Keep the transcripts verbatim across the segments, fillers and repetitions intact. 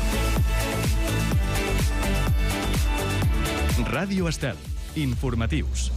Ràdio Estel. Informatius.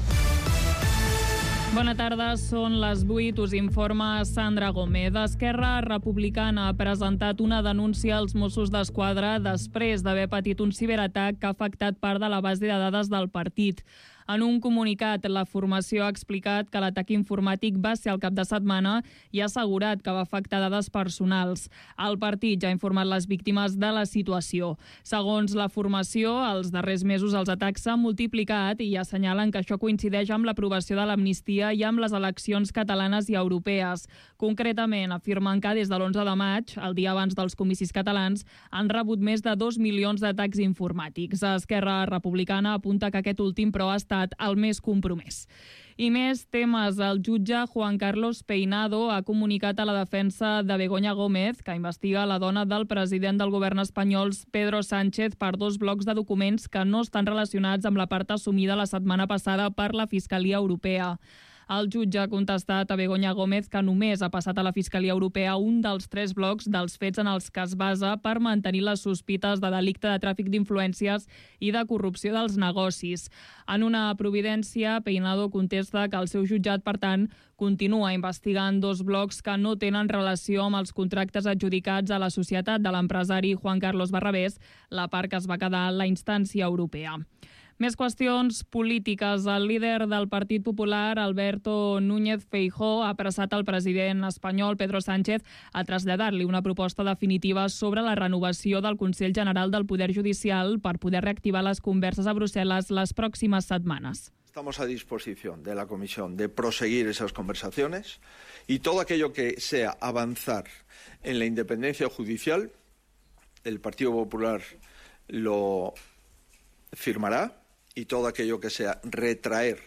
Bona tarda, són les vuit, us informa Sandra Gómez. Esquerra Republicana ha presentat una denúncia als Mossos d'Esquadra després d'haver patit un ciberatac que ha afectat part de la base de dades del partit. En un comunicat, la formació ha explicat que l'atac informàtic va ser al cap de setmana i ha assegurat que va afectar dades personals. El partit ja ha informat les víctimes de la situació. Segons la formació, els darrers mesos els atacs s'han multiplicat i assenyalen que això coincideix amb l'aprovació de l'amnistia i amb les eleccions catalanes i europees. Concretament, afirmen que des de l'onze de maig, el dia abans dels comicis catalans, han rebut més de dos milions d'atacs informàtics. Esquerra Republicana apunta que aquest últim, però, ha estat el més compromès. I més temes. El jutge Juan Carlos Peinado ha comunicat a la defensa de Begoña Gómez, que investiga la dona del president del govern espanyol, Pedro Sánchez, per dos blocs de documents que no estan relacionats amb la part assumida la setmana passada per la Fiscalia Europea. El jutge ha contestat a Begoña Gómez que només ha passat a la Fiscalia Europea un dels tres blocs dels fets en els que es basa per mantenir les sospites de delicte de tràfic d'influències i de corrupció dels negocis. En una providència, Peinado contesta que el seu jutjat, per tant, continua investigant dos blocs que no tenen relació amb els contractes adjudicats a la societat de l'empresari Juan Carlos Barrabés, la part que es va quedar en la instància europea. Més qüestions polítiques. El líder del Partit Popular, Alberto Núñez Feijóo, ha apressat el president espanyol, Pedro Sánchez, a traslladar-li una proposta definitiva sobre la renovació del Consell General del Poder Judicial per poder reactivar les converses a Brussel·les les pròximes setmanes. Estamos a disposición de la Comisión de proseguir esas conversaciones y todo aquello que sea avanzar en la independencia judicial, el Partido Popular lo firmará. Y todo aquello que sea retraer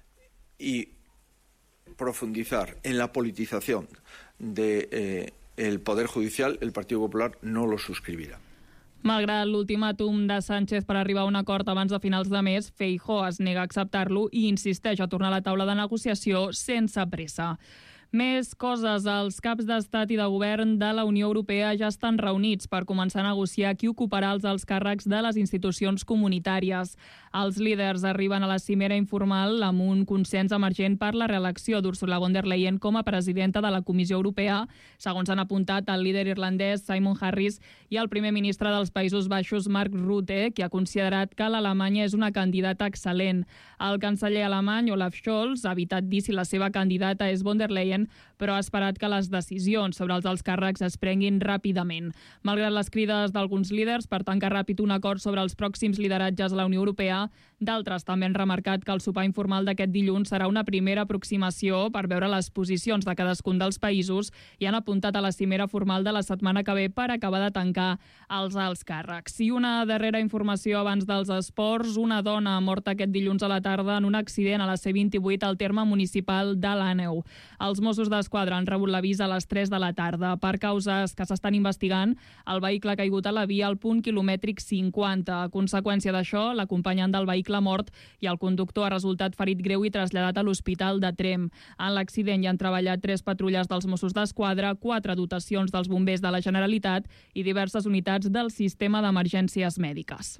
y profundizar en la politización del de, eh, Poder Judicial, el Partido Popular no lo suscribirà. Malgrat l'ultimàtum de Sánchez per arribar a un acord abans de finals de mes, Feijóo es nega a acceptar-lo i insisteix a tornar a la taula de negociació sense pressa. Més coses. Els caps d'estat i de govern de la Unió Europea ja estan reunits per començar a negociar qui ocuparà els alts càrrecs de les institucions comunitàries. Els líders arriben a la cimera informal amb un consens emergent per la reelecció d'Ursula von der Leyen com a presidenta de la Comissió Europea, segons han apuntat el líder irlandès Simon Harris i el primer ministre dels Països Baixos, Mark Rutte, que ha considerat que l'Alemanya és una candidata excel·lent. El canceller alemany, Olaf Scholz, ha evitat dir si la seva candidata és von der Leyen, però ha esperat que les decisions sobre els alts càrrecs es prenguin ràpidament. Malgrat les crides d'alguns líders per tancar ràpid un acord sobre els pròxims lideratges a la Unió Europea, d'altres també han remarcat que el sopar informal d'aquest dilluns serà una primera aproximació per veure les posicions de cadascun dels països i han apuntat a la cimera formal de la setmana que ve per acabar de tancar els alts càrrecs. I una darrera informació abans dels esports. Una dona morta aquest dilluns a la tarda en un accident a la C vint-i-vuit al terme municipal de l'Àneu. Els Mossos d'Esquadra han rebut l'avís a les tres de la tarda. Per causes que s'estan investigant, el vehicle ha caigut a la via al punt quilomètric cinquanta. A conseqüència d'això, l'acompanyant del vehicle mort i el conductor ha resultat ferit greu i traslladat a l'Hospital de Tremp. En l'accident hi han treballat tres patrulles dels Mossos d'Esquadra, quatre dotacions dels bombers de la Generalitat i diverses unitats del sistema d'emergències mèdiques.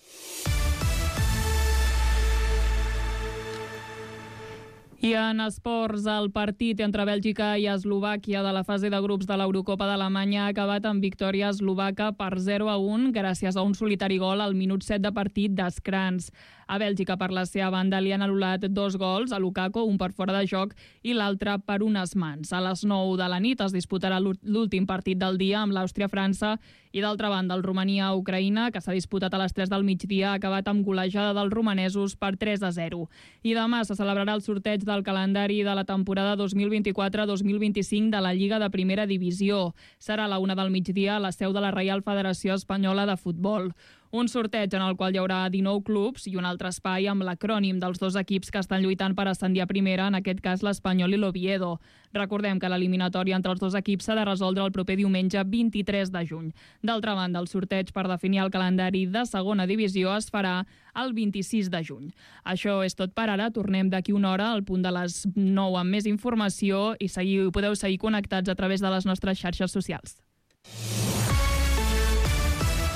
I en esports, el partit entre Bèlgica i Eslovàquia de la fase de grups de l'Eurocopa d'Alemanya ha acabat amb victòria eslovaca per zero a un gràcies a un solitari gol al minut set de partit d'Skrans. A Bèlgica, per la seva banda, li han anul·lat dos gols, a Lukaku, un per fora de joc i l'altre per unes mans. A les nou de la nit es disputarà l'últim partit del dia amb l'Àustria-França i, d'altra banda, el Romania-Ucraïna, que s'ha disputat a les tres del migdia, ha acabat amb golejada dels romanesos per tres a zero. I demà se celebrarà el sorteig de del calendari de la temporada dos mil vint-i-quatre dos mil vint-i-cinc de la Lliga de Primera Divisió. Serà a la una del migdia a la seu de la Reial Federació Espanyola de Futbol. Un sorteig en el qual hi haurà dinou clubs i un altre espai amb l'acrònim dels dos equips que estan lluitant per ascendir a primera, en aquest cas l'Espanyol i l'Oviedo. Recordem que l'eliminatòria entre els dos equips s'ha de resoldre el proper diumenge vint-i-tres de juny. D'altra banda, el sorteig per definir el calendari de segona divisió es farà el vint-i-sis de juny. Això és tot per ara. Tornem d'aquí una hora al punt de les nou amb més informació i seguiu, podeu seguir connectats a través de les nostres xarxes socials.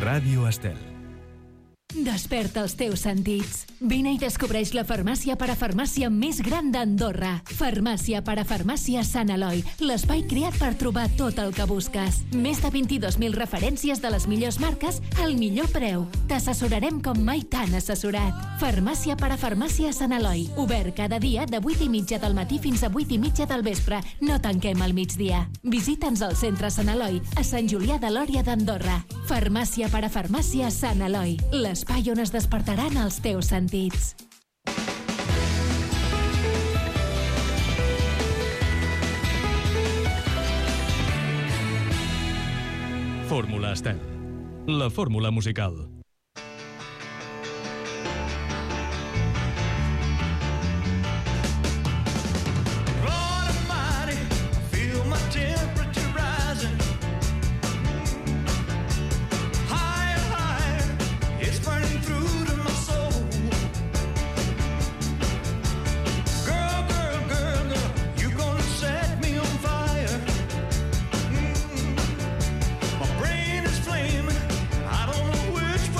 Ràdio Estel. Desperta els teus sentits. Vine i descobreix la farmàcia parafarmàcia més gran d'Andorra. Farmàcia parafarmàcia Sant Eloi, l'espai creat per trobar tot el que busques. Més de vint-i-dos mil referències de les millors marques al millor preu. T'assessorarem com mai t'han assessorat. Farmàcia parafarmàcia Sant Eloi, obert cada dia de vuit i mitja del matí fins a vuit i mitja del vespre. No tanquem al migdia. Visita'ns al centre Sant Eloi, a Sant Julià de Lòria d'Andorra. Farmàcia parafarmàcia Sant Eloi, l'espai on es despertaran els teus sentits. Fórmula Estel, la fórmula musical. Which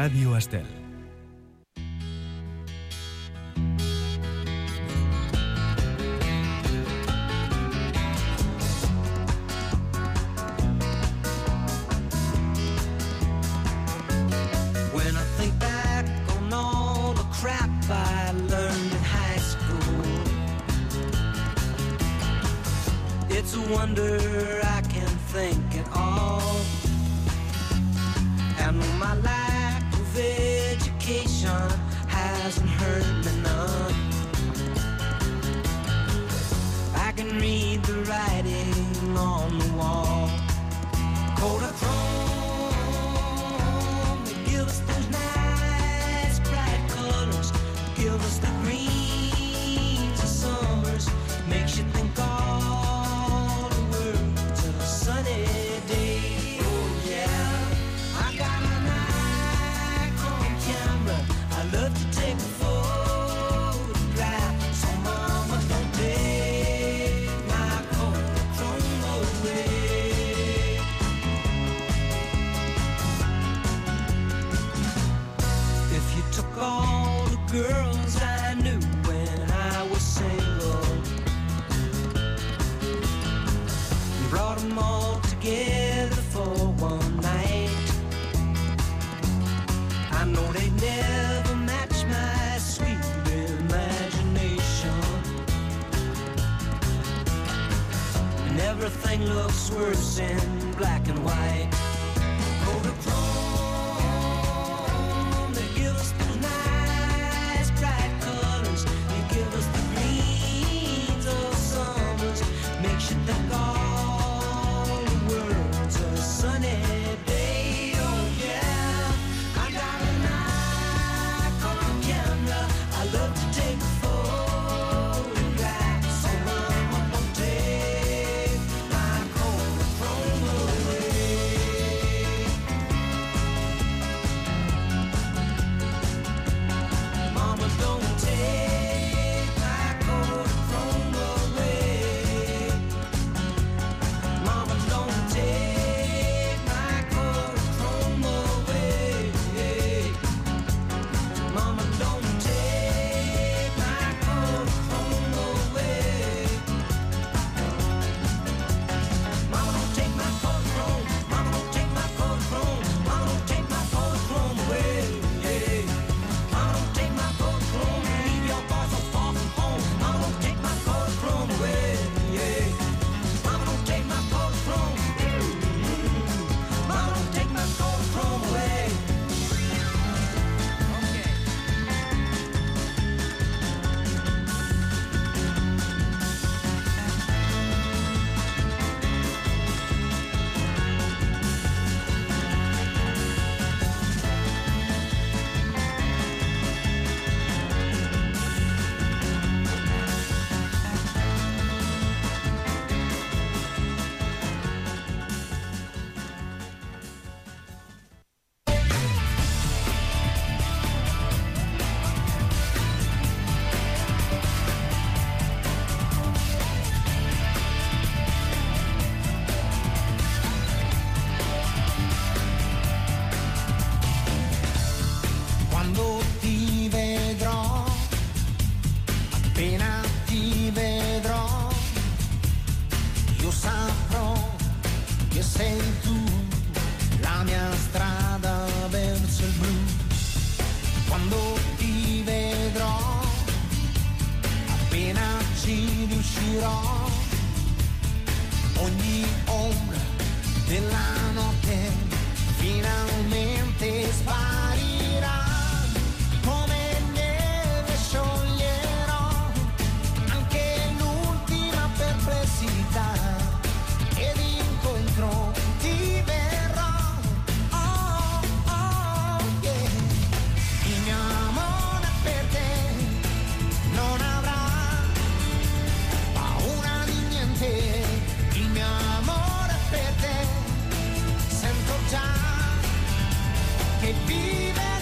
Ràdio Estel. When I think back on all the crap I learned in high school, it's a wonder I can think at all. And my lack of education hasn't hurt me none. I can read the writing on the wall. Kodachrome, they give us those nice bright colors, give us the greens of summers, makes you think all the world's a sunny day. Oh yeah, I got a Nikon camera, I love to take a photograph, so mama don't take my Kodachrome away. If you took all the girls I knew when I was single, brought them all together for one night, I know they'd never match my sweet imagination. And everything looks worse in black and white. Kodachrome, they give us those nice bright colors, they give us the greens of summers, makes you think all the world's a sunny day. Oh yeah, I got a Nikon camera, I love to take photographs, so mama don't take my Kodachrome away. Mama don't take my Kodachrome away. Mama don't take my Kodachrome away. Mama don't take my Kodachrome away. Mama don't take my Kodachrome. Mama don't take my Kodachrome. Mama don't take my Kodachrome away. Mama don't take my Kodachrome. Leave your boy so far from home. Mama don't take my Kodachrome away. Mama don't take my Kodachrome. Mama don't take my Kodachrome away. Quando ti vedrò, appena ti vedrò, io saprò che sei tu, la mia strada verso il blu. Quando ti vedrò, appena ci riuscirò, ogni ombra della notte finalmente sparirà. Come neve scioglierò anche l'ultima perplessità ed incontro ti verrò. Oh, oh, yeah. Il mio amore per te non avrà paura di niente. Il mio amore per te sento già che vive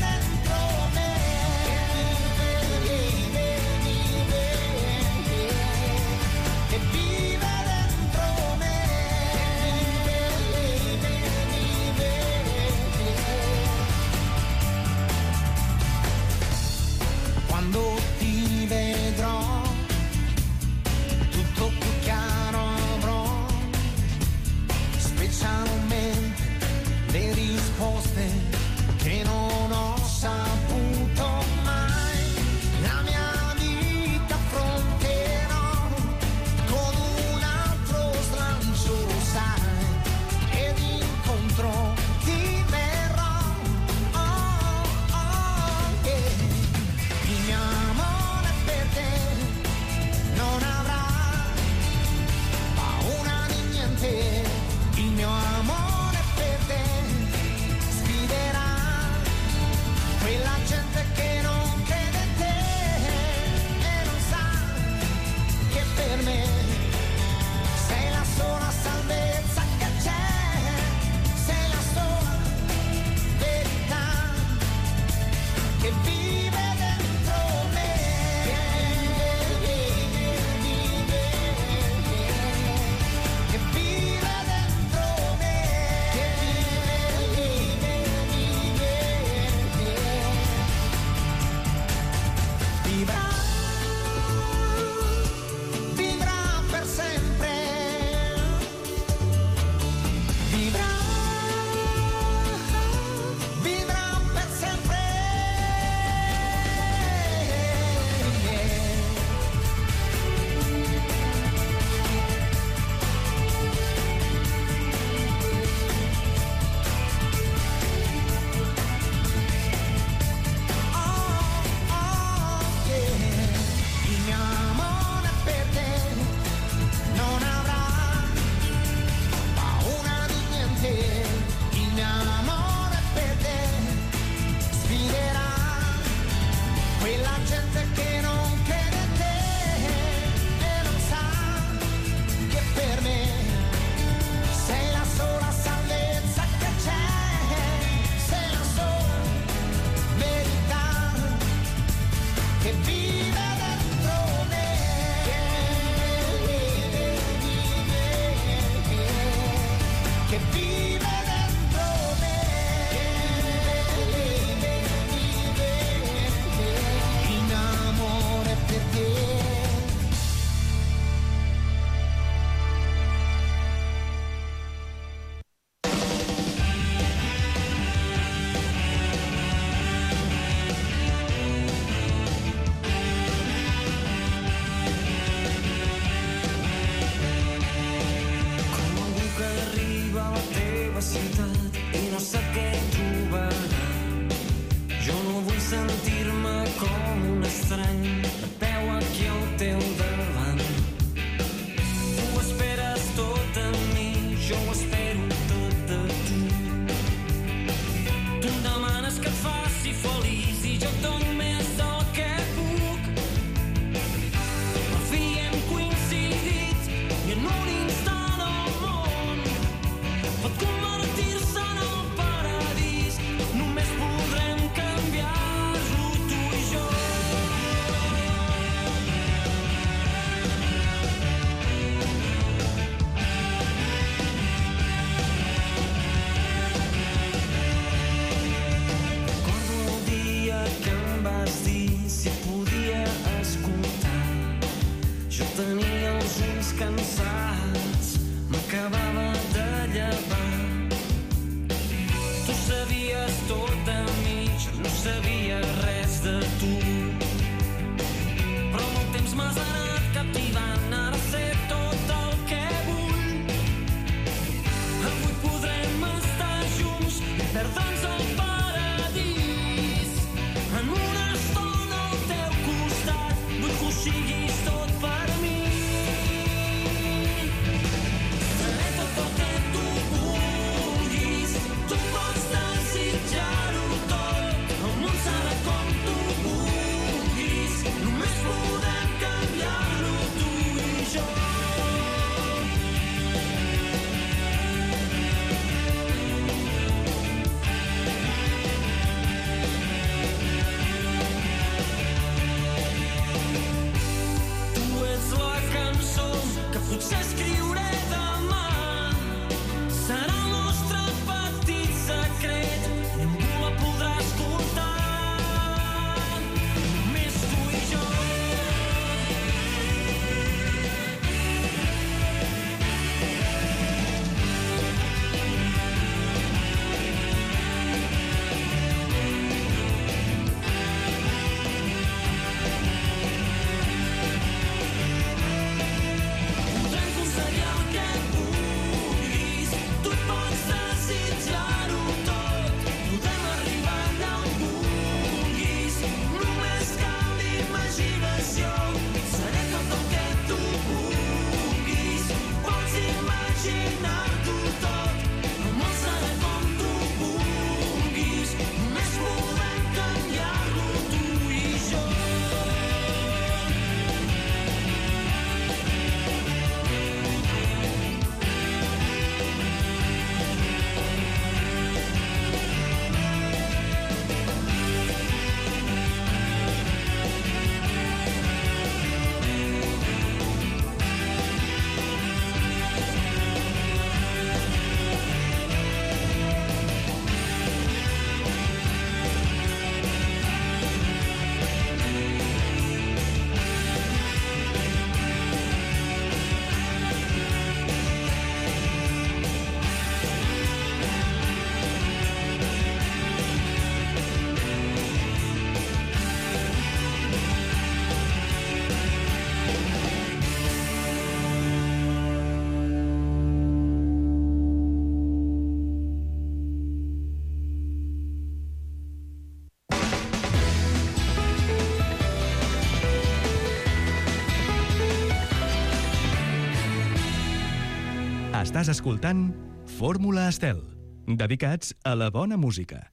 Estàs escoltant Fórmula Estel, dedicats a la bona música.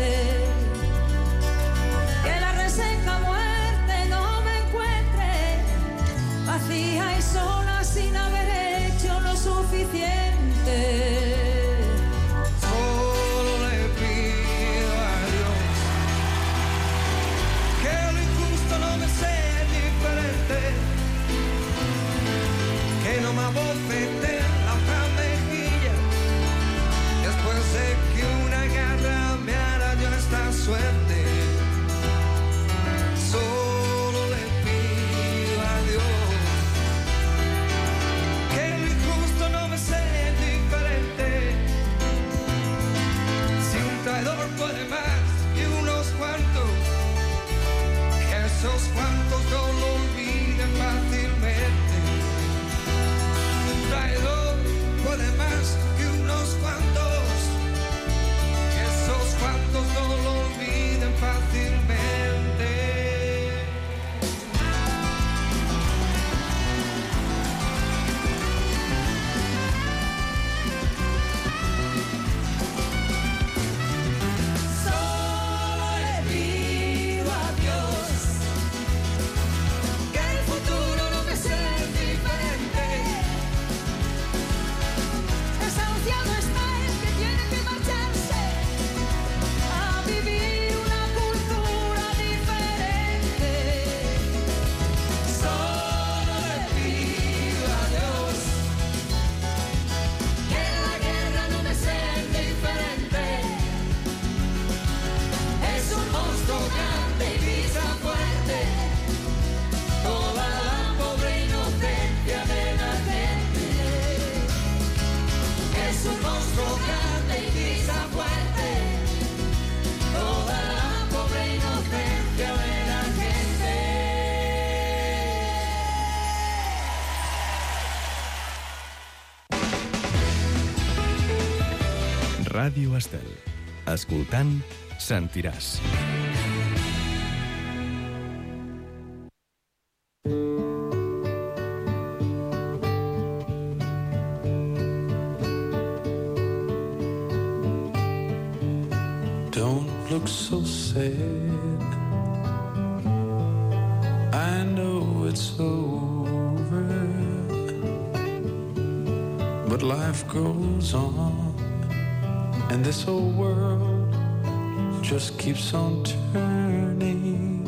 Que la reseca muerte no me encuentre Ràdio Estel. Escoltant, sentiràs. Don't look so sad. I know it's over, but life goes on, and this whole world just keeps on turning.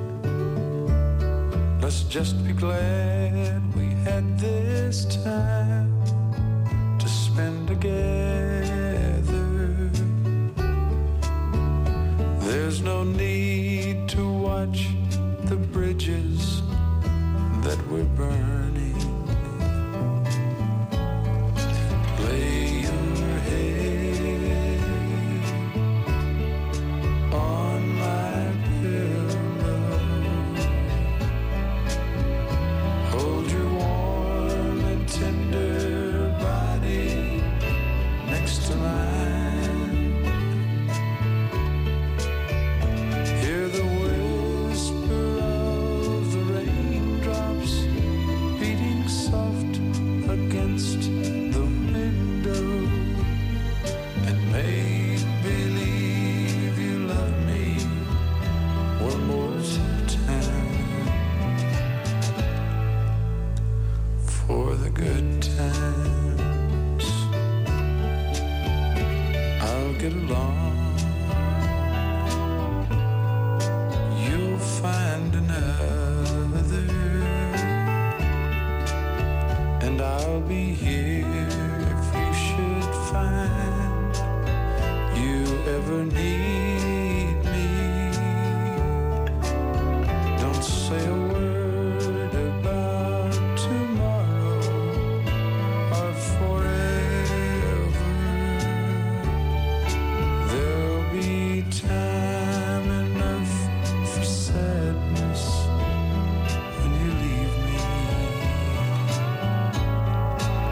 Let's just be glad we had this time to spend together. There's no need to watch the bridges that we're burning. Lay your head on my pillow. Hold your warm and tender body next to mine. Get along, you'll find another, and I'll be here if you should find you ever need me. Don't say a word about tomorrow or forever. Time enough for sadness when you leave me.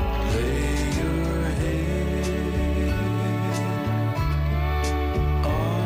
Lay your head on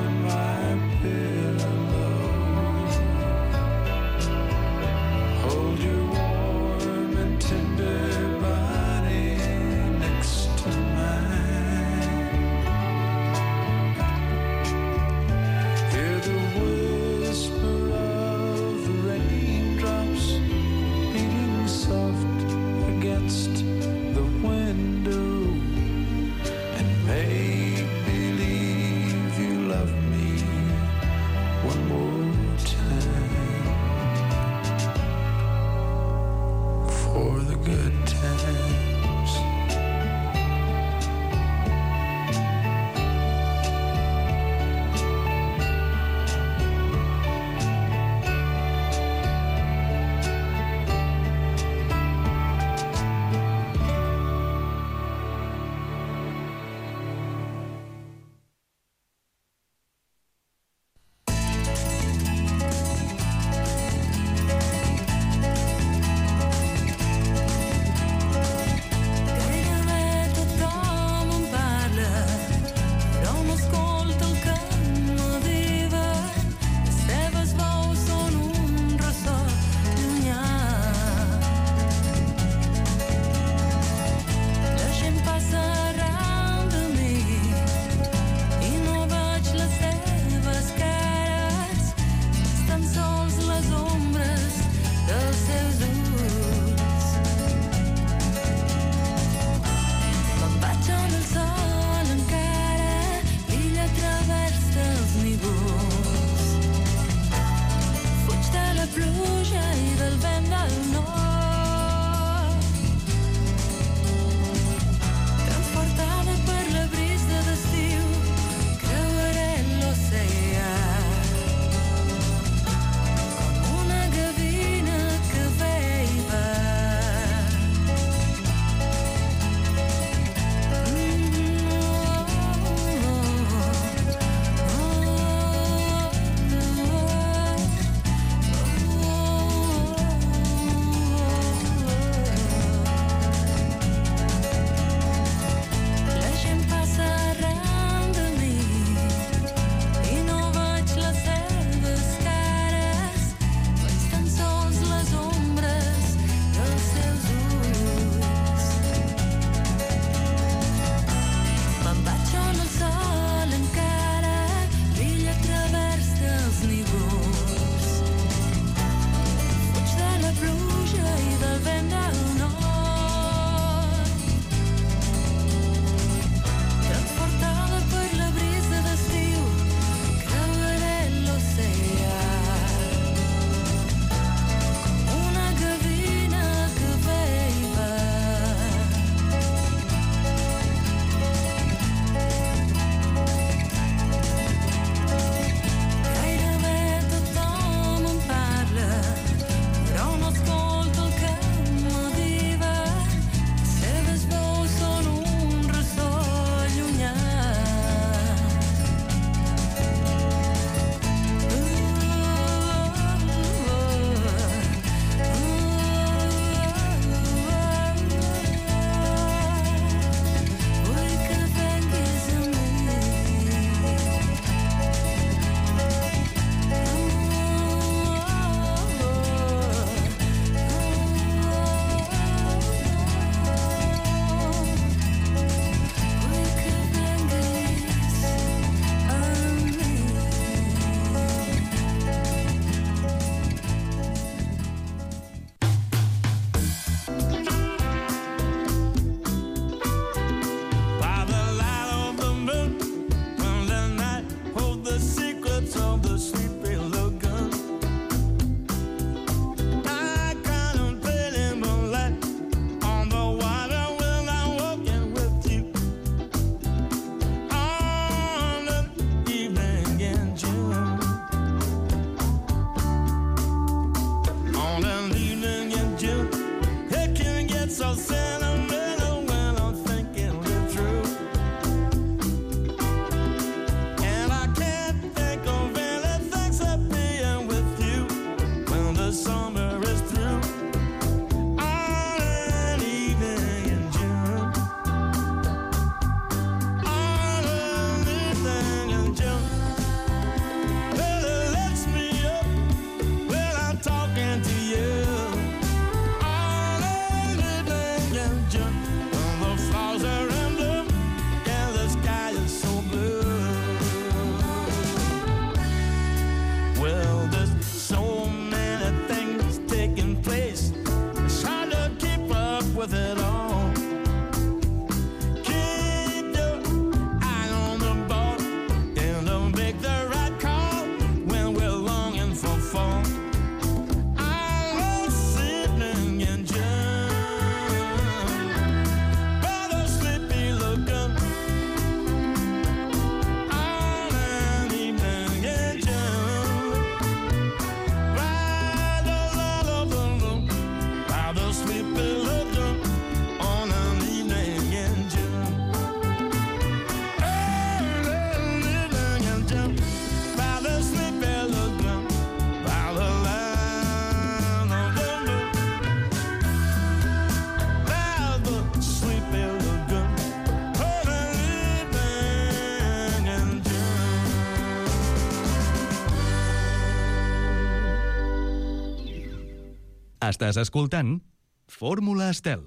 Estàs escoltant Fórmula Estel.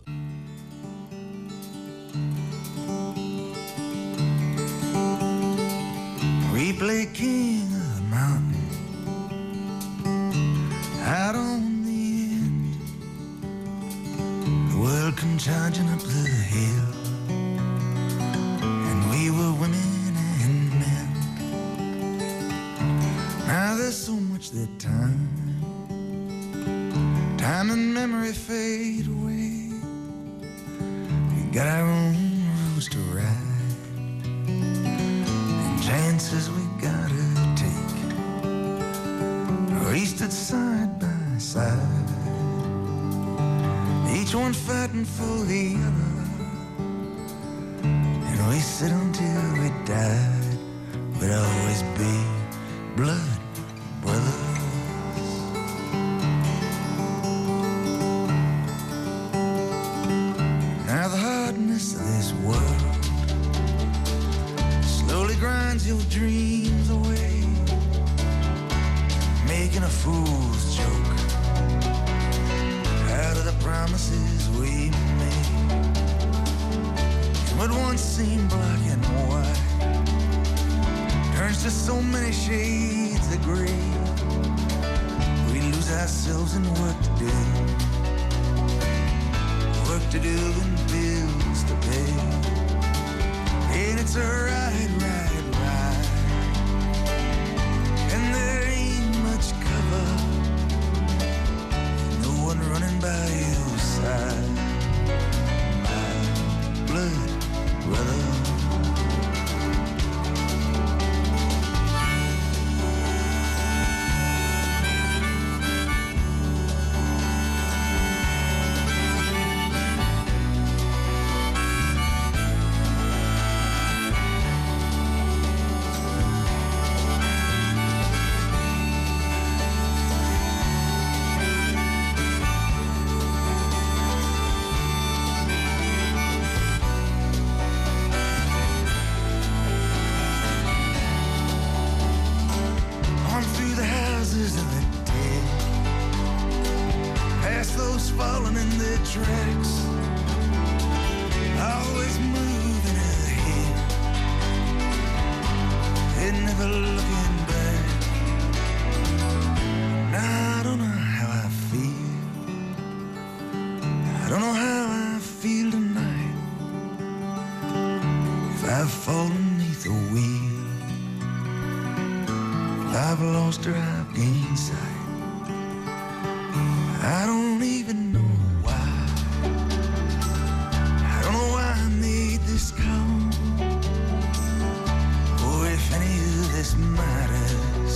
We play king of the mountain out on the end. The world come charging up the hill, and we were women and men. Now there's so much that time, time and memory fade away. We got our own roads to ride, and chances we gotta take. We stood side by side, each one fighting for the other, and we said until we died we'd always be blood brothers. Now the hardness of this world slowly grinds your dreams away, making a fool's joke out of the promises we made. What once seemed black and white turns to so many shades of gray. We lose ourselves in work to do, work to do and bills to pay. And it's a ride, ride, ride, and there ain't much cover, no one running by your side, my blood brother. On through the houses of the dead, past those fallen in their tracks, always moving ahead and never looking back. Now I don't know how I feel, I don't know how I feel tonight. If I've fallen beneath the wheel, I've lost her, I've gained sight. I don't even know why, I don't know why I made this call, or if any of this matters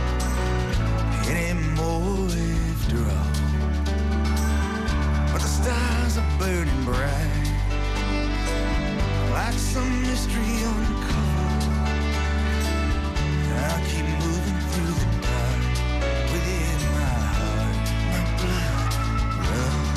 anymore after all. But the stars are burning bright, like some mystery uncovered. I'll keep moving through the dark within my heart, my blood runs.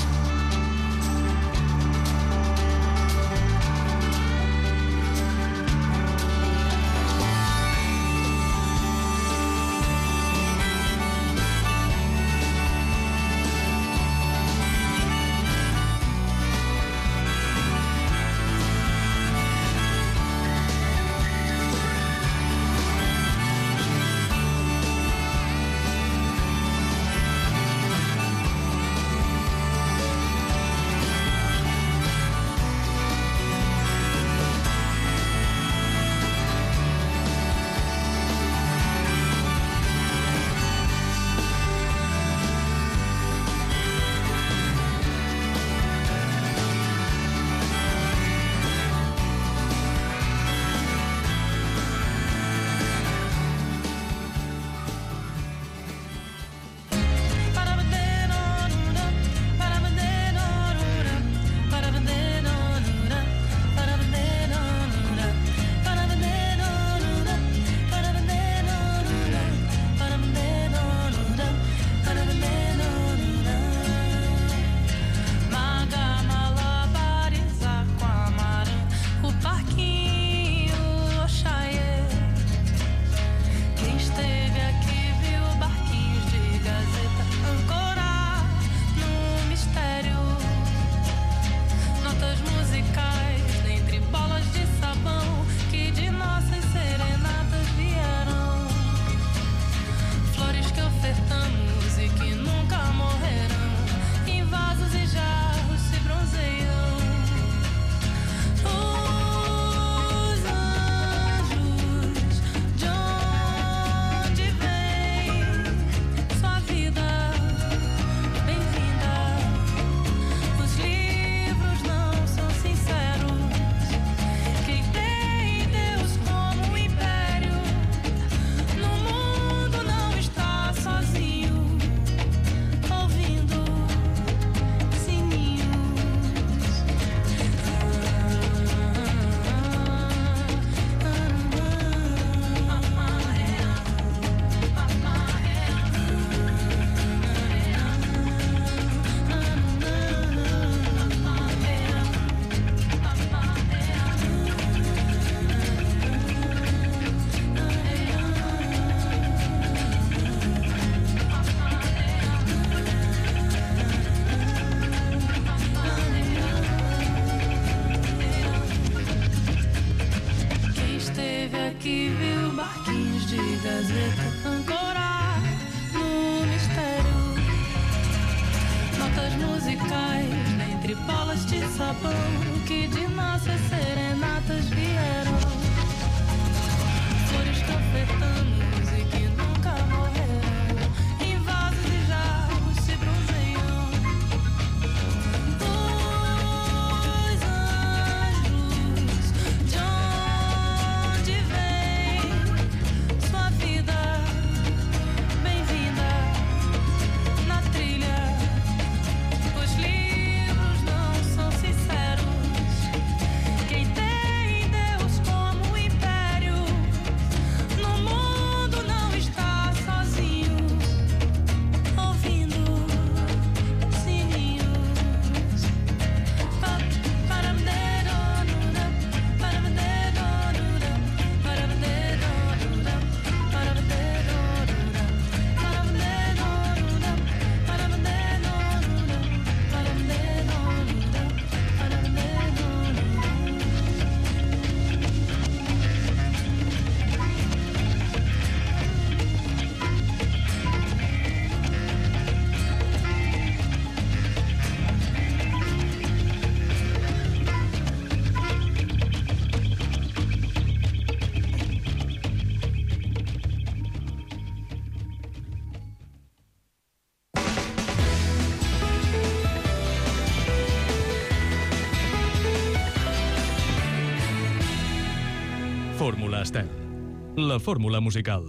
de gazeta, ancorar no mistério. Notas musicais entre bolas de sabão que de nossas serenatas vieram. Flores cafetanas e que nunca morreram. Em vasos e jarros se bronzeiam. Os anjos, de onde vem sua vida? Bem-vinda na trilha. Os livros não são sinceros. Quem tem Deus como império no mundo não está sozinho, ouvindo sininhos. Pa- paramderonuda, paramderonuda, paramderonuda, paramderonuda, paramderonuda, paramderonuda, paramderonuda, Fórmula Estel, la fórmula musical.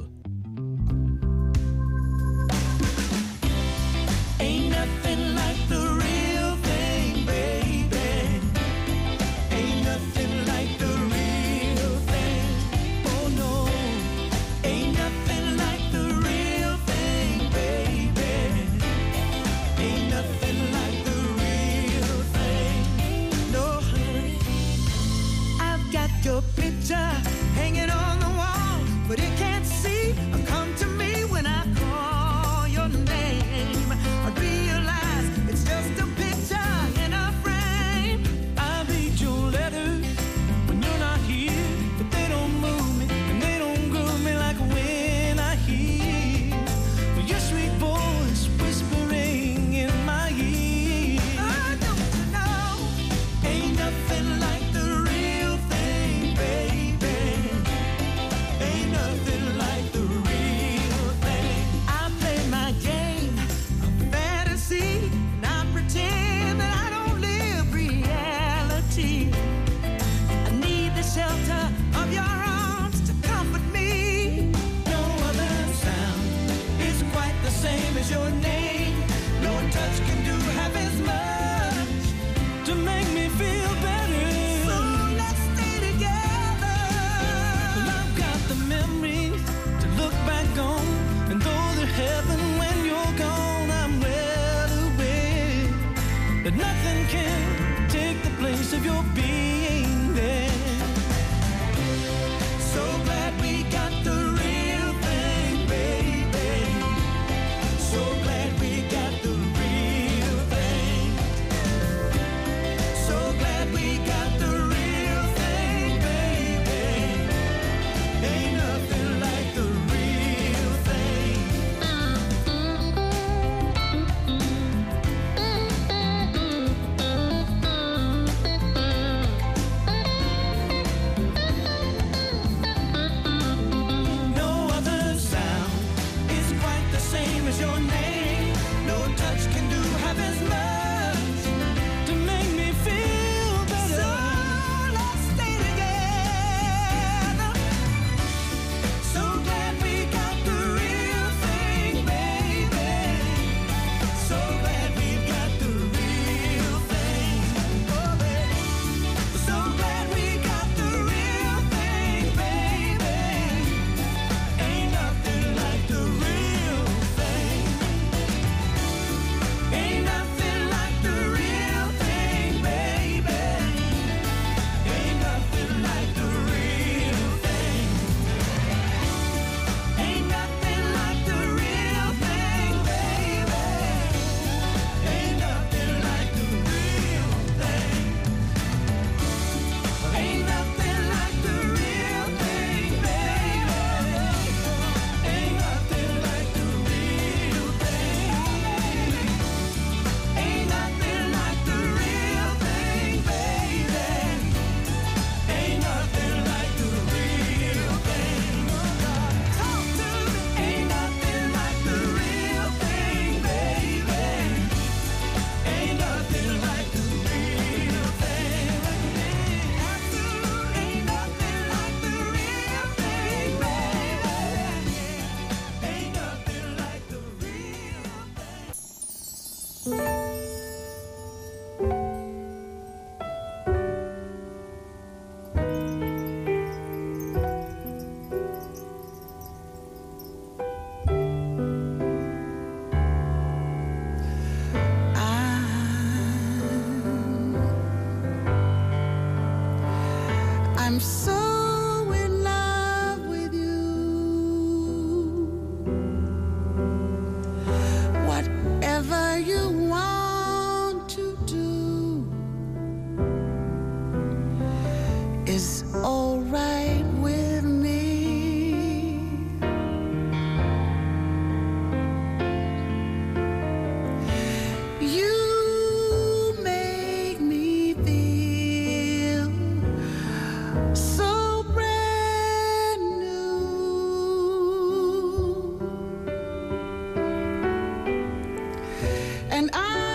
Ain't nothing like the real thing, baby. Ain't nothing like the real thing. Oh no. Ain't nothing like the real thing, baby. Ain't nothing like the real thing. No hurry. I've got your picture hanging on the wall, but it can't see or come to me when I call your name. I realize it's just a picture in a frame. I read your letters when you're not here, but they don't move me and they don't groove me like when I hear your sweet voice whispering in my ear. I don't know, ain't nothing like the real thing, baby. Ain't nothing like the real thing. I play my game of fantasy, and I pretend that I don't live reality. I need the shelter of your arms to comfort me. No other sound is quite the same as your name. No touch can do half as much to make me feel better. So let's stay together. Well, I've got the memories to look back on, and though they're heaven when you're gone, I'm well aware that nothing can take the place of your being there. So glad we got the real thing, baby. So glad we got the real thing. So glad we got the real thing, baby. Ain't nothing like the real thing. I'm so in love with you. Whatever you want to do is all right with me. You make me feel so brand new, and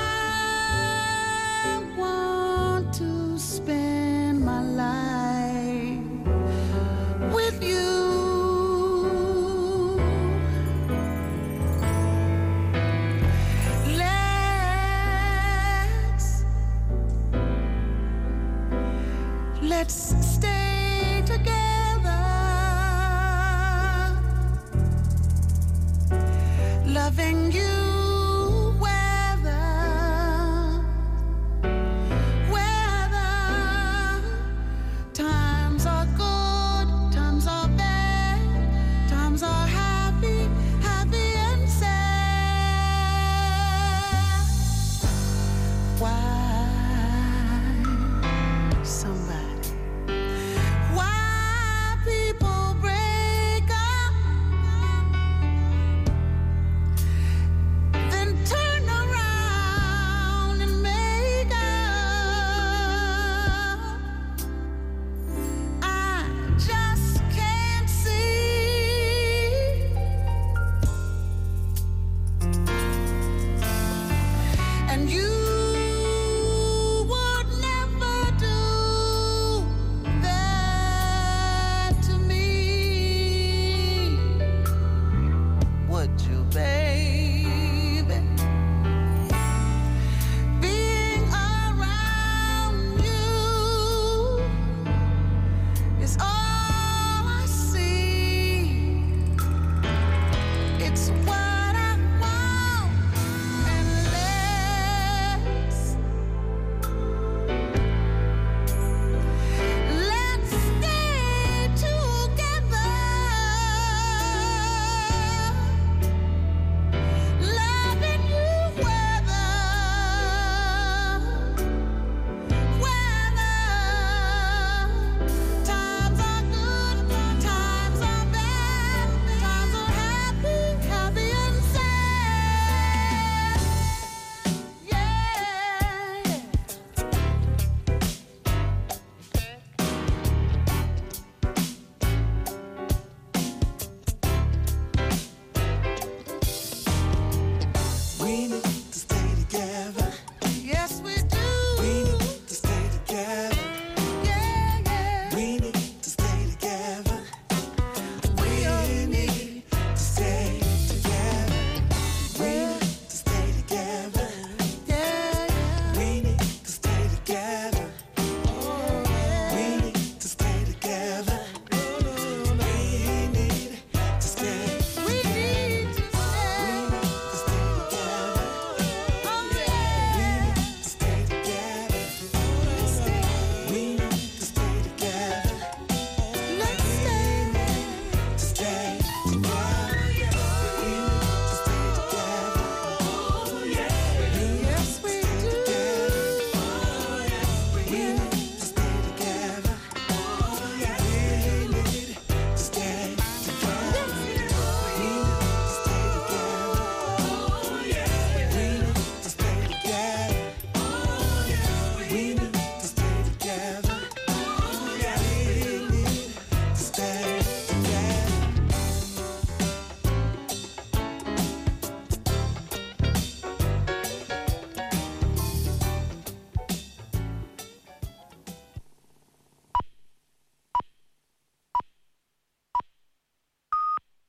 I want to spend my life with you. Let's let's stay together, loving you